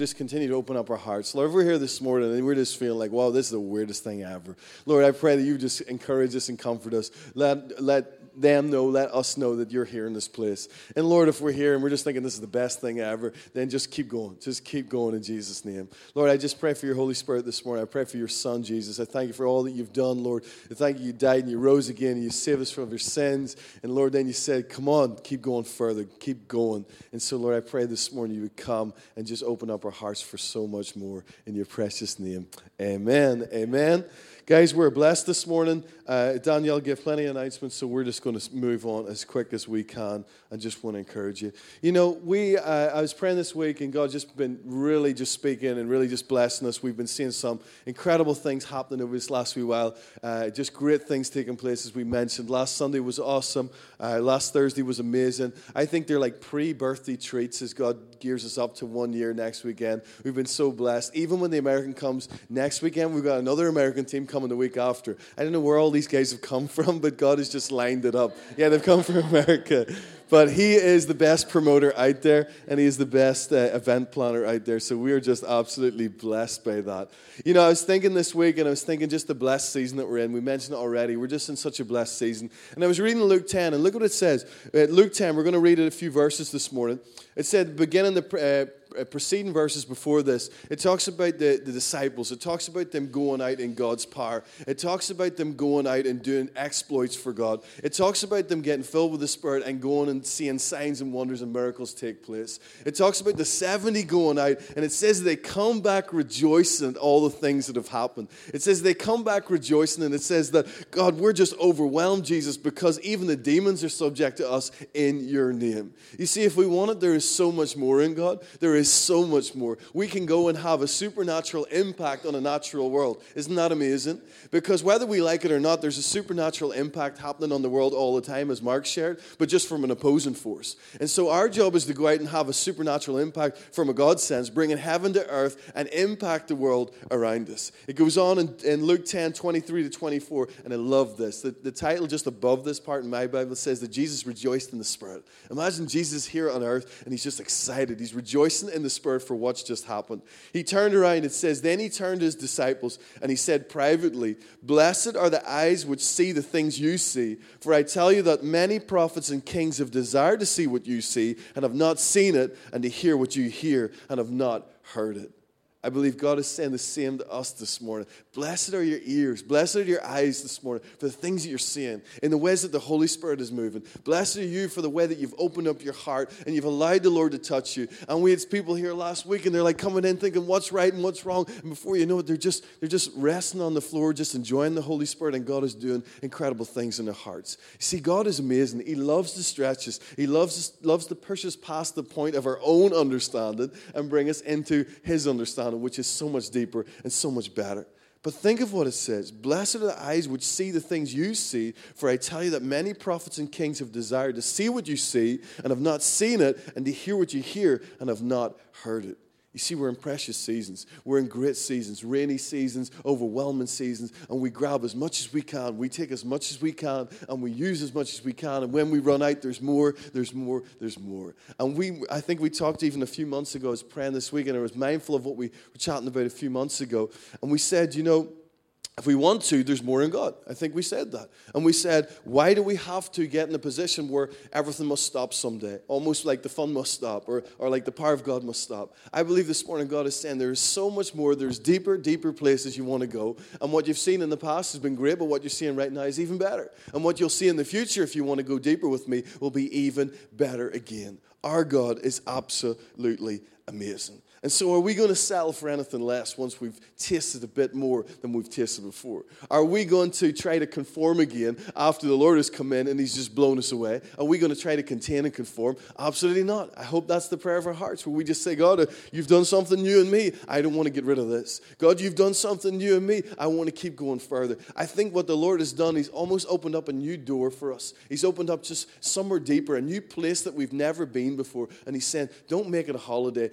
Just continue to open up our hearts. Lord, we're here this morning and we're just feeling like, wow, this is the weirdest thing ever. Lord, I pray that you just encourage us and comfort us. Let them know, let us know that you're here in this place. And Lord, if we're here and we're just thinking this is the best thing ever, then just keep going. Just keep going in Jesus' name. Lord, I just pray for your Holy Spirit this morning. I pray for your Son, Jesus. I thank you for all that you've done, Lord. I thank you died and you rose again and you saved us from your sins. And Lord, then you said, come on, keep going further. Keep going. And so, Lord, I pray this morning you would come and just open up our hearts for so much more in your precious name. Amen. Amen. Guys, we're blessed this morning. Danielle gave plenty of announcements, so we're just going to move on as quick as we can and just want to encourage you. You know, I was praying this week, and God's just been really just speaking and really just blessing us. We've been seeing some incredible things happening over this last wee while. Just great things taking place, as we mentioned. Last Sunday was awesome. Last Thursday was amazing. I think they're like pre-birthday treats as God gears us up to 1 year next weekend. We've been so blessed. Even when the American comes next weekend, we've got another American team coming the week after. I don't know where all these guys have come from, but God has just lined it up. Yeah, they've come from America. But he is the best promoter out there, and he is the best event planner out there. So we are just absolutely blessed by that. You know, I was thinking this week, and I was thinking just the blessed season that we're in. We mentioned it already. We're just in such a blessed season. And I was reading Luke 10, and look what it says. Luke 10, we're going to read it a few verses this morning. It said, beginning the preceding verses before this, it talks about the disciples. It talks about them going out in God's power. It talks about them going out and doing exploits for God. It talks about them getting filled with the Spirit and going and seeing signs and wonders and miracles take place. It talks about the 70 going out, and it says they come back rejoicing at all the things that have happened. It says they come back rejoicing, and it says that, God, we're just overwhelmed, Jesus, because even the demons are subject to us in your name. You see, if we want it, there is so much more in God. There is so much more. We can go and have a supernatural impact on a natural world. Isn't that amazing? Because whether we like it or not, there's a supernatural impact happening on the world all the time, as Mark shared, but just from an opposing force. And so our job is to go out and have a supernatural impact from a God sense, bringing heaven to earth and impact the world around us. It goes on in Luke 10, 23 to 24, and I love this. The title just above this part in my Bible says that Jesus rejoiced in the Spirit. Imagine Jesus here on earth, and he's just excited. He's rejoicing in the Spirit for what's just happened. He turned around, it says, then he turned to his disciples, and he said privately, blessed are the eyes which see the things you see, for I tell you that many prophets and kings have desired to see what you see, and have not seen it, and to hear what you hear, and have not heard it. I believe God is saying the same to us this morning. Blessed are your ears. Blessed are your eyes this morning for the things that you're seeing, in the ways that the Holy Spirit is moving. Blessed are you for the way that you've opened up your heart and you've allowed the Lord to touch you. And we had people here last week, and they're like coming in thinking what's right and what's wrong. And before you know it, they're just resting on the floor, just enjoying the Holy Spirit, and God is doing incredible things in their hearts. You see, God is amazing. He loves to stretch us. He loves to push us past the point of our own understanding and bring us into his understanding, which is so much deeper and so much better. But think of what it says. Blessed are the eyes which see the things you see, for I tell you that many prophets and kings have desired to see what you see and have not seen it, and to hear what you hear and have not heard it. You see, we're in precious seasons. We're in great seasons, rainy seasons, overwhelming seasons, and we grab as much as we can. We take as much as we can, and we use as much as we can. And when we run out, there's more, there's more, there's more. And I think we talked even a few months ago, I was praying this week, and I was mindful of what we were chatting about a few months ago. And we said, you know, if we want to, there's more in God. I think we said that. And we said, why do we have to get in a position where everything must stop someday? Almost like the fun must stop, or like the power of God must stop. I believe this morning God is saying there is so much more. There's deeper places you want to go. And what you've seen in the past has been great, but what you're seeing right now is even better. And what you'll see in the future, if you want to go deeper with me, will be even better again. Our God is absolutely amazing. And so are we going to settle for anything less once we've tasted a bit more than we've tasted before? Are we going to try to conform again after the Lord has come in and he's just blown us away? Are we going to try to contain and conform? Absolutely not. I hope that's the prayer of our hearts, where we just say, God, you've done something new in me. I don't want to get rid of this. God, you've done something new in me. I want to keep going further. I think what the Lord has done, he's almost opened up a new door for us. He's opened up just somewhere deeper, a new place that we've never been before. And he's saying, don't make it a holiday.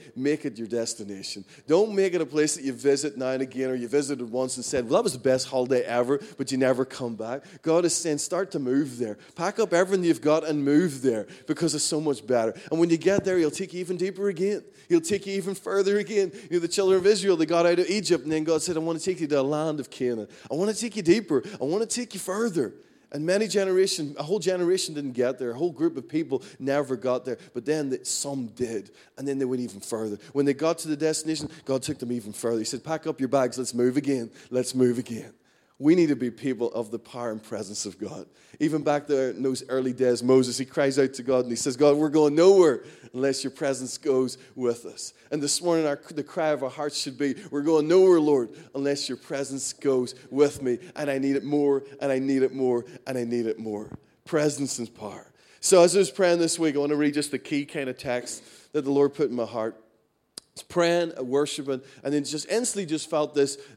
make it your destination. Don't make it a place that you visit now and again, or you visited once and said, well, that was the best holiday ever, but you never come back. God is saying, start to move there. Pack up everything you've got and move there, because it's so much better. And when you get there, he'll take you even deeper again. He'll take you even further again. You know, the children of Israel, they got out of Egypt, and then God said, I want to take you to the land of Canaan. I want to take you deeper. I want to take you further. And a whole generation didn't get there. A whole group of people never got there. But then some did. And then they went even further. When they got to the destination, God took them even further. He said, pack up your bags, let's move again. Let's move again. We need to be people of the power and presence of God. Even back there in those early days, Moses, he cries out to God and he says, God, we're going nowhere unless your presence goes with us. And this morning, the cry of our hearts should be, we're going nowhere, Lord, unless your presence goes with me. And I need it more, and I need it more, and I need it more. Presence and power. So as I was praying this week, I want to read just the key kind of text that the Lord put in my heart. Praying, worshiping, and then just instantly just felt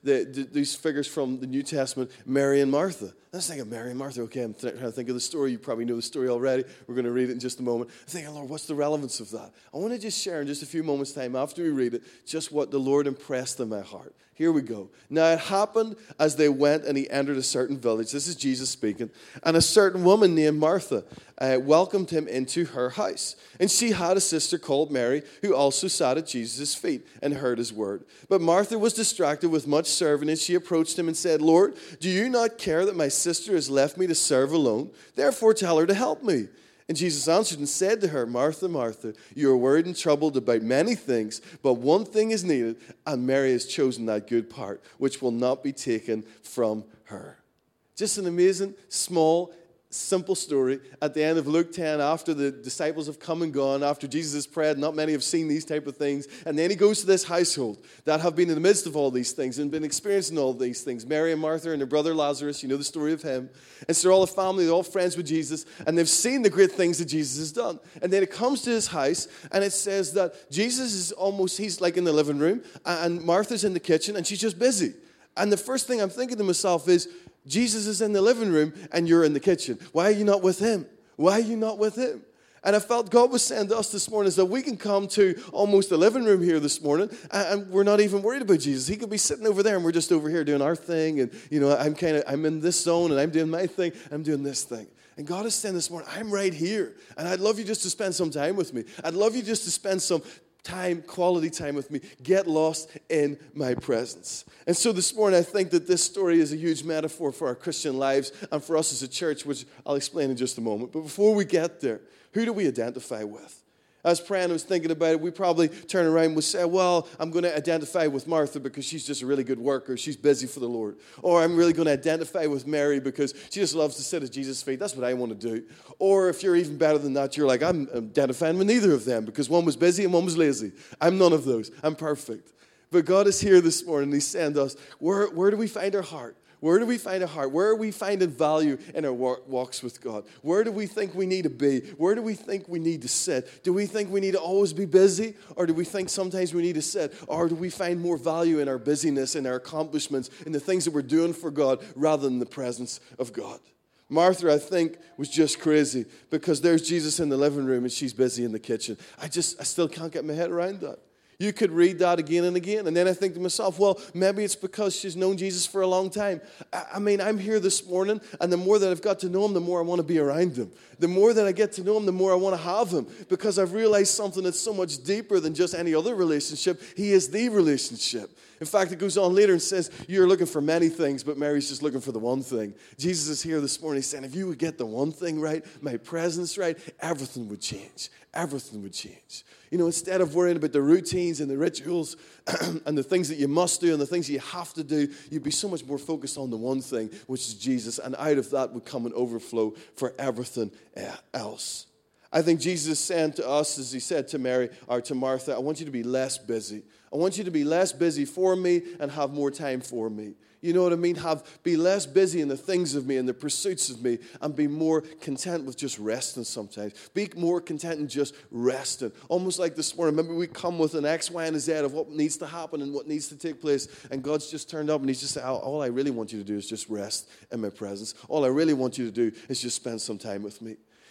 these figures from the New Testament, Mary and Martha. I was thinking, Mary and Martha, okay, I'm trying to think of the story. You probably know the story already. We're going to read it in just a moment. I'm thinking, Lord, what's the relevance of that? I want to just share in just a few moments' time after we read it, just what the Lord impressed in my heart. Here we go. Now it happened as they went and he entered a certain village. This is Jesus speaking. And a certain woman named Martha welcomed him into her house. And she had a sister called Mary who also sat at Jesus' feet and heard his word. But Martha was distracted with much serving, and she approached him and said, Lord, do you not care that my sister has left me to serve alone? Therefore tell her to help me. And Jesus answered and said to her, Martha, Martha, you are worried and troubled about many things, but one thing is needed, and Mary has chosen that good part, which will not be taken from her. Just an amazing, small, simple story. At the end of Luke 10, after the disciples have come and gone, after Jesus has prayed, not many have seen these type of things. And then he goes to this household that have been in the midst of all these things and been experiencing all these things. Mary and Martha and their brother Lazarus, you know the story of him. And so they're all a family, they're all friends with Jesus, and they've seen the great things that Jesus has done. And then it comes to his house, and it says that Jesus is he's like in the living room, and Martha's in the kitchen, and she's just busy. And the first thing I'm thinking to myself is, Jesus is in the living room and you're in the kitchen. Why are you not with him? Why are you not with him? And I felt God was saying to us this morning is that we can come to almost the living room here this morning and we're not even worried about Jesus. He could be sitting over there and we're just over here doing our thing. And, you know, I'm in this zone and I'm doing my thing. I'm doing this thing. And God is saying this morning, I'm right here. And I'd love you just to spend some time with me. I'd love you just to spend some time, quality time with me. Get lost in my presence. And so this morning, I think that this story is a huge metaphor for our Christian lives and for us as a church, which I'll explain in just a moment. But before we get there, who do we identify with? I was praying, I was thinking about it. We probably turn around and we say, well, I'm going to identify with Martha because she's just a really good worker. She's busy for the Lord. Or I'm really going to identify with Mary because she just loves to sit at Jesus' feet. That's what I want to do. Or if you're even better than that, you're like, I'm identifying with neither of them because one was busy and one was lazy. I'm none of those. I'm perfect. But God is here this morning. He's saying to us, where do we find our heart? Where do we find a heart? Where are we finding value in our walks with God? Where do we think we need to be? Where do we think we need to sit? Do we think we need to always be busy? Or do we think sometimes we need to sit? Or do we find more value in our busyness, in our accomplishments, in the things that we're doing for God rather than the presence of God? Martha, I think, was just crazy because there's Jesus in the living room and she's busy in the kitchen. I still can't get my head around that. You could read that again and again. And then I think to myself, well, maybe it's because she's known Jesus for a long time. I mean, I'm here this morning, and the more that I've got to know him, the more I want to be around him. The more that I get to know him, the more I want to have him. Because I've realized something that's so much deeper than just any other relationship. He is the relationship. In fact, it goes on later and says, you're looking for many things, but Mary's just looking for the one thing. Jesus is here this morning saying, if you would get the one thing right, my presence right, everything would change. Everything would change. You know, instead of worrying about the routines and the rituals and the things that you must do and the things you have to do, you'd be so much more focused on the one thing, which is Jesus. And out of that would come an overflow for everything else. I think Jesus is saying to us, as he said to Mary or to Martha, I want you to be less busy. I want you to be less busy for me and have more time for me. You know what I mean? Be less busy in the things of me and the pursuits of me and be more content with just resting sometimes. Be more content in just resting. Almost like this morning, maybe we come with an X, Y, and a Z of what needs to happen and what needs to take place. And God's just turned up and he's just said, all I really want you to do is just rest in my presence. All I really want you to do is just spend some time with me.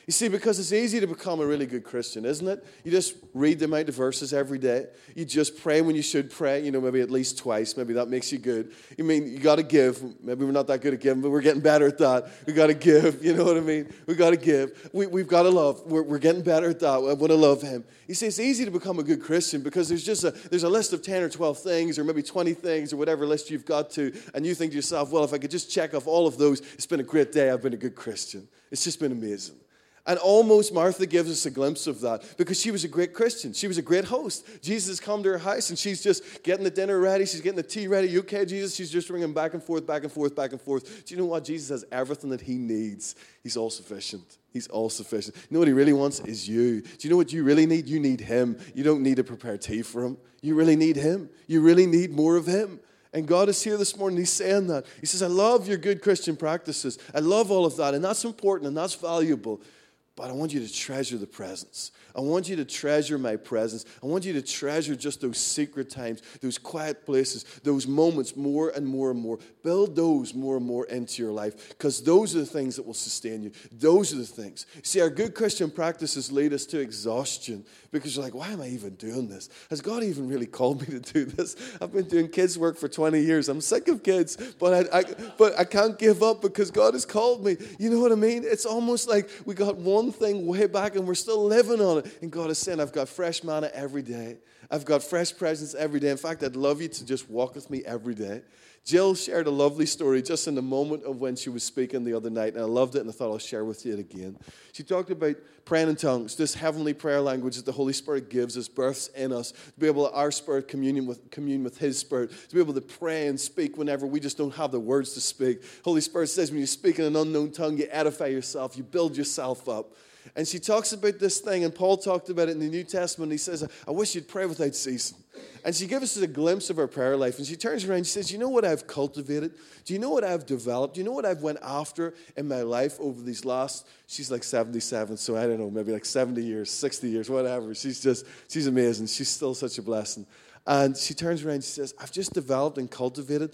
You see, because it's easy to become a really good Christian, isn't it? You just read the amount of verses every day. You just pray when you should pray, maybe at least twice. Maybe that makes you good. You got to give. Maybe we're not that good at giving, but we're getting better at that. We got to give, you know what I mean? We got to give. We've got to love. We're getting better at that. I want to love him. You see, it's easy to become a good Christian because there's a list of 10 or 12 things or maybe 20 things or whatever list you've got to, and you think to yourself, well, if I could just check off all of those, it's been a great day. I've been a good Christian. It's just been amazing. And almost Martha gives us a glimpse of that because she was a great Christian. She was a great host. Jesus has come to her house and she's just getting the dinner ready. She's getting the tea ready. You okay, Jesus? She's just ringing back and forth, back and forth, back and forth. Do you know what? Jesus has everything that he needs. He's all sufficient. He's all sufficient. You know what he really wants is you. Do you know what you really need? You need him. You don't need to prepare tea for him. You really need him. You really need more of him. And God is here this morning. He's saying that. He says, I love your good Christian practices. I love all of that. And that's important and that's valuable. But I want you to treasure the presence. I want you to treasure my presence. I want you to treasure just those secret times, those quiet places, those moments more and more and more. Build those more and more into your life because those are the things that will sustain you. Those are the things. See, our good Christian practices lead us to exhaustion because you're like, why am I even doing this? Has God even really called me to do this? I've been doing kids work for 20 years. I'm sick of kids, but I can't give up because God has called me. You know what I mean? It's almost like we got one thing way back and we're still living on it. And God is saying, I've got fresh manna every day. I've got fresh presence every day. In fact, I'd love you to just walk with me every day. Jill shared a lovely story just in the moment of when she was speaking the other night, and I loved it, and I thought I'll share with you it again. She talked about praying in tongues, this heavenly prayer language that the Holy Spirit gives us, births in us, to be able to, our spirit, commune with His Spirit, to be able to pray and speak whenever we just don't have the words to speak. Holy Spirit says when you speak in an unknown tongue, you edify yourself, you build yourself up. And she talks about this thing, and Paul talked about it in the New Testament. He says, I wish you'd pray without ceasing. And she gives us a glimpse of her prayer life. And she turns around and she says, you know what I've cultivated? Do you know what I've developed? Do you know what I've went after in my life over these last, she's like 77, so I don't know, maybe like 70 years, 60 years, whatever. She's amazing. She's still such a blessing. And she turns around and she says, I've just developed and cultivated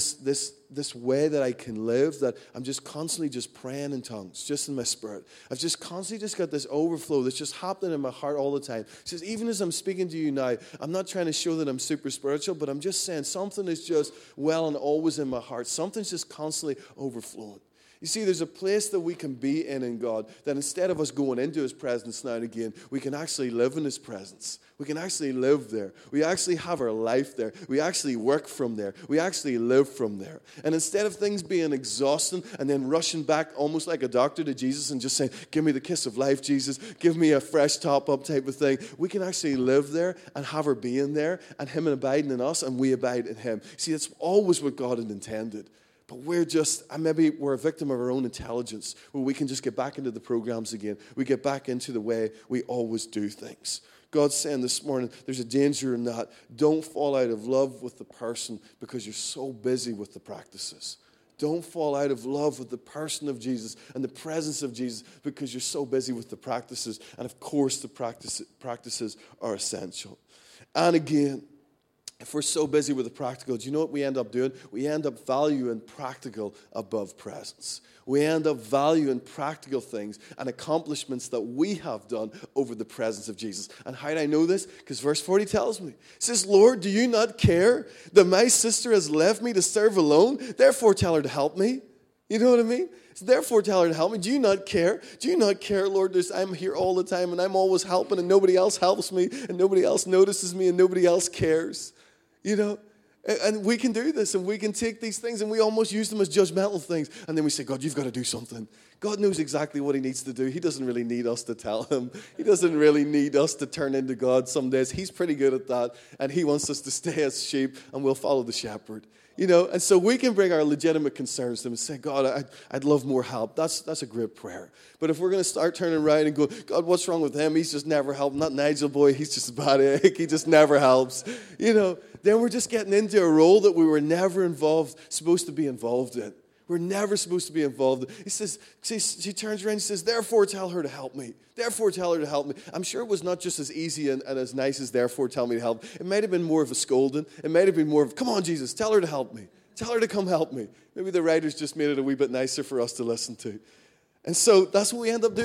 this way that I can live, that I'm just constantly just praying in tongues, just in my spirit. I've just constantly just got this overflow that's just happening in my heart all the time. She says, even as I'm speaking to you now, I'm not trying to show that I'm super spiritual, but I'm just saying something is just well and always in my heart. Something's just constantly overflowing. You see, there's a place that we can be in God, that instead of us going into His presence now and again, we can actually live in His presence. We can actually live there. We actually have our life there. We actually work from there. We actually live from there. And instead of things being exhausting and then rushing back almost like a doctor to Jesus and just saying, give me the kiss of life, Jesus, give me a fresh top-up type of thing, we can actually live there and have our being there and Him abiding in us and we abide in Him. See, that's always what God had intended. But maybe we're a victim of our own intelligence, where we can just get back into the programs again. We get back into the way we always do things. God's saying this morning, there's a danger in that. Don't fall out of love with the person because you're so busy with the practices. Don't fall out of love with the person of Jesus and the presence of Jesus because you're so busy with the practices. And of course, the practices are essential. And again, if we're so busy with the practical, do you know what we end up doing? We end up valuing practical above presence. We end up valuing practical things and accomplishments that we have done over the presence of Jesus. And how do I know this? Because verse 40 tells me. It says, Lord, do you not care that my sister has left me to serve alone? Therefore tell her to help me. You know what I mean? Therefore tell her to help me. Do you not care? Do you not care, Lord? I'm here all the time and I'm always helping and nobody else helps me and nobody else notices me and nobody else cares. You know, and we can do this and we can take these things and we almost use them as judgmental things. And then we say, God, you've got to do something. God knows exactly what He needs to do. He doesn't really need us to tell Him. He doesn't really need us to turn into God some days. He's pretty good at that. And He wants us to stay as sheep and we'll follow the shepherd. You know, and so we can bring our legitimate concerns to Him and say, God, I'd love more help. That's a great prayer. But if we're going to start turning around and go, God, what's wrong with him? He's just never helped. Not Nigel boy. He's just a bad egg. He just never helps. You know, then we're just getting into a role that we were never supposed to be involved in. We're never supposed to be involved. He says, she turns around and says, therefore tell her to help me. Therefore tell her to help me. I'm sure it was not just as easy and as nice as therefore tell me to help. It might have been more of a scolding. It might have been more of, come on, Jesus, tell her to help me. Tell her to come help me. Maybe the writers just made it a wee bit nicer for us to listen to. And so that's what we end up doing.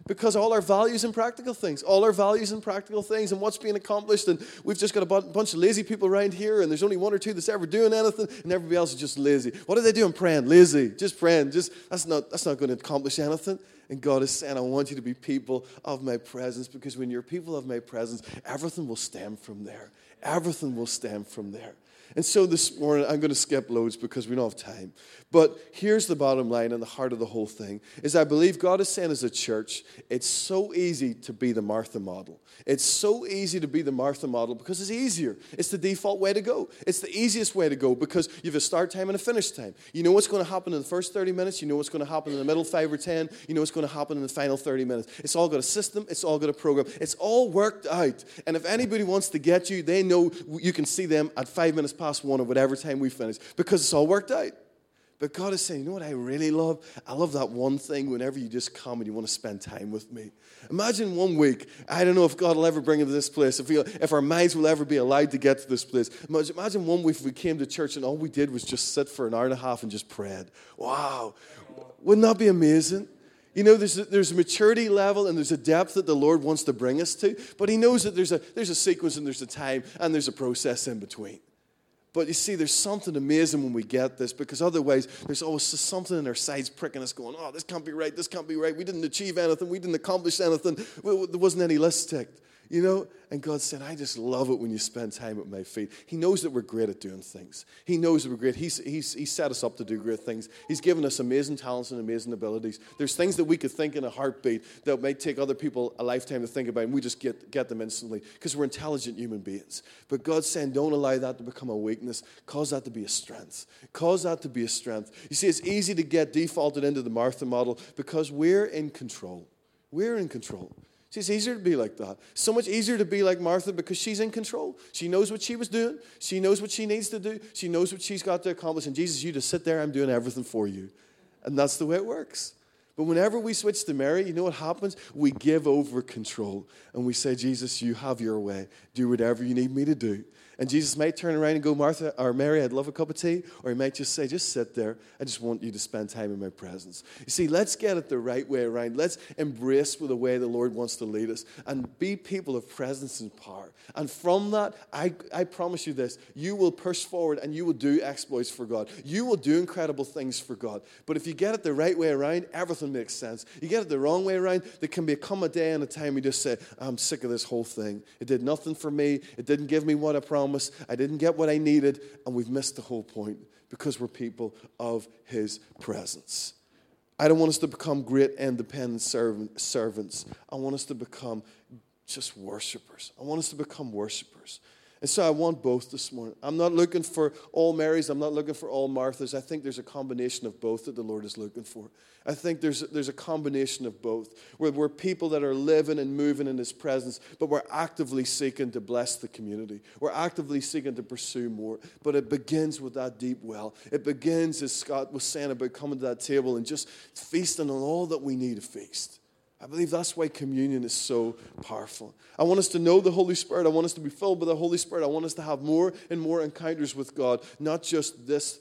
Because all our values and practical things, and what's being accomplished, and we've just got a bunch of lazy people around here, and there's only one or two that's ever doing anything, and everybody else is just lazy. What are they doing? Praying, lazy, just praying. That's not going to accomplish anything. And God is saying, I want you to be people of my presence, because when you're people of my presence, everything will stem from there. Everything will stem from there. And so this morning, I'm going to skip loads because we don't have time. But here's the bottom line and the heart of the whole thing, is I believe God is saying as a church, it's so easy to be the Martha model. It's so easy to be the Martha model because it's easier. It's the default way to go. It's the easiest way to go because you have a start time and a finish time. You know what's going to happen in the first 30 minutes. You know what's going to happen in the middle 5 or 10. You know what's going to happen in the final 30 minutes. It's all got a system. It's all got a program. It's all worked out. And if anybody wants to get you, they know you can see them at 5 minutes past 1 or whatever time we finish because it's all worked out. But God is saying, you know what I really love? I love that one thing whenever you just come and you want to spend time with me. Imagine 1 week. I don't know if God will ever bring us to this place, if our minds will ever be allowed to get to this place. Imagine 1 week if we came to church and all we did was just sit for an hour and a half and just prayed. Wow. Wouldn't that be amazing? You know, there's a maturity level and there's a depth that the Lord wants to bring us to. But he knows that there's a sequence and there's a time and there's a process in between. But you see, there's something amazing when we get this, because otherwise there's always something in our sides pricking us going, oh, this can't be right, this can't be right. We didn't achieve anything. We didn't accomplish anything. There wasn't any list ticked. You know, and God said, I just love it when you spend time at my feet. He knows that we're great at doing things. He knows that we're great. He's set us up to do great things. He's given us amazing talents and amazing abilities. There's things that we could think in a heartbeat that might take other people a lifetime to think about, and we just get them instantly because we're intelligent human beings. But God's saying, don't allow that to become a weakness. Cause that to be a strength. Cause that to be a strength. You see, it's easy to get defaulted into the Martha model because we're in control. We're in control. See, it's easier to be like that. So much easier to be like Martha because she's in control. She knows what she was doing. She knows what she needs to do. She knows what she's got to accomplish. And Jesus, you just sit there, I'm doing everything for you. And that's the way it works. But whenever we switch to Mary, you know what happens? We give over control. And we say, Jesus, you have your way. Do whatever you need me to do. And Jesus might turn around and go, Martha or Mary, I'd love a cup of tea. Or he might just say, just sit there. I just want you to spend time in my presence. You see, let's get it the right way around. Let's embrace the way the Lord wants to lead us and be people of presence and power. And from that, I promise you this, you will push forward and you will do exploits for God. You will do incredible things for God. But if you get it the right way around, everything makes sense. You get it the wrong way around, there can become a day and a time you just say, I'm sick of this whole thing. It did nothing for me. It didn't give me what I promised. I didn't get what I needed, and we've missed the whole point because we're people of his presence. I don't want us to become great independent servants. I want us to become just worshipers. I want us to become worshipers. And so I want both this morning. I'm not looking for all Marys. I'm not looking for all Marthas. I think there's a combination of both that the Lord is looking for. I think there's a combination of both, where we're people that are living and moving in his presence, but we're actively seeking to bless the community. We're actively seeking to pursue more. But it begins with that deep well. It begins, as Scott was saying, about coming to that table and just feasting on all that we need to feast. I believe that's why communion is so powerful. I want us to know the Holy Spirit. I want us to be filled with the Holy Spirit. I want us to have more and more encounters with God, not just this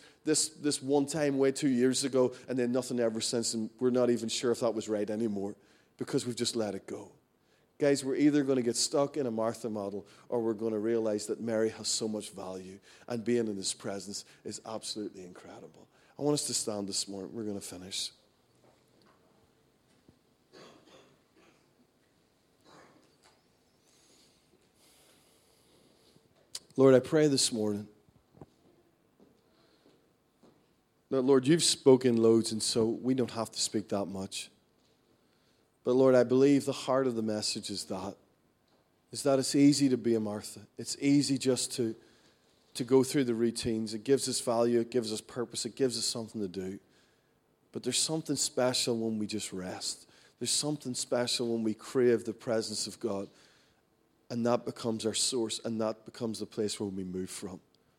one time way 2 years ago and then nothing ever since, and we're not even sure if that was right anymore because we've just let it go. Guys, we're either going to get stuck in a Martha model or we're going to realize that Mary has so much value and being in his presence is absolutely incredible. I want us to stand this morning. We're going to finish. Lord, I pray this morning that, Lord, you've spoken loads, and so we don't have to speak that much. But, Lord, I believe the heart of the message is that it's easy to be a Martha. It's easy just to go through the routines. It gives us value. It gives us purpose. It gives us something to do. But there's something special when we just rest. There's something special when we crave the presence of God. And that becomes our source, and that becomes the place where we move from.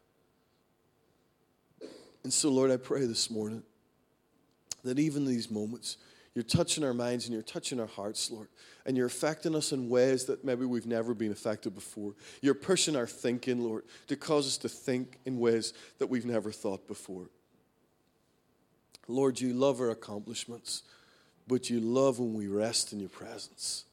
And so, Lord, I pray this morning that even in these moments, you're touching our minds and you're touching our hearts, Lord. And you're affecting us in ways that maybe we've never been affected before. You're pushing our thinking, Lord, to cause us to think in ways that we've never thought before. Lord, you love our accomplishments, but you love when we rest in your presence.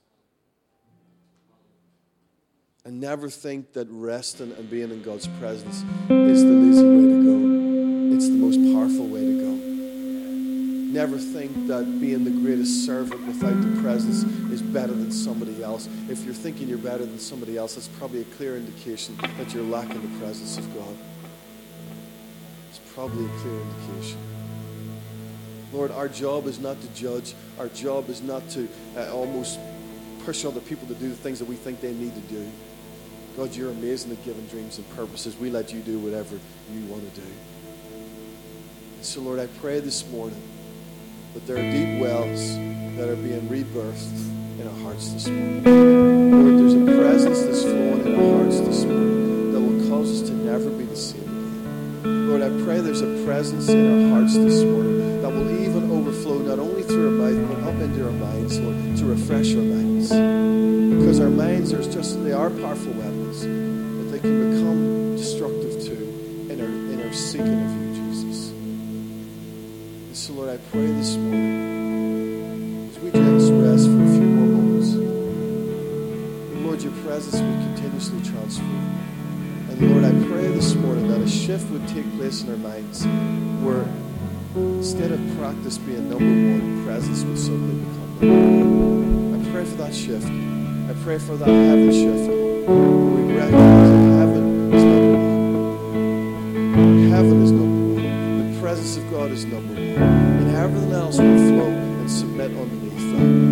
And never think that resting and being in God's presence is the lazy way to go. It's the most powerful way to go. Never think that being the greatest servant without the presence is better than somebody else. If you're thinking you're better than somebody else, that's probably a clear indication that you're lacking the presence of God. It's probably a clear indication. Lord, our job is not to judge. Our job is not to almost push other people to do the things that we think they need to do. God, you're amazing at giving dreams and purposes. We let you do whatever you want to do. And so, Lord, I pray this morning that there are deep wells that are being rebirthed in our hearts this morning. Lord, there's a presence that's flowing in our hearts this morning that will cause us to never be the same again. Lord, I pray there's a presence in our hearts this morning that will even overflow not only through our mouth but up into our minds, Lord, to refresh our minds. Because our minds they are powerful weapons, but they can become destructive too in our seeking of you, Jesus. And so, Lord, I pray this morning, as we just rest for a few more moments, and Lord, your presence would continuously transform. And Lord, I pray this morning that a shift would take place in our minds where instead of practice being number one, presence would suddenly become number one. I pray for that shift. I pray for that heaven shift. We recognize that heaven is number one. Heaven is number one. The presence of God is number one. And everything else will flow and submit underneath that.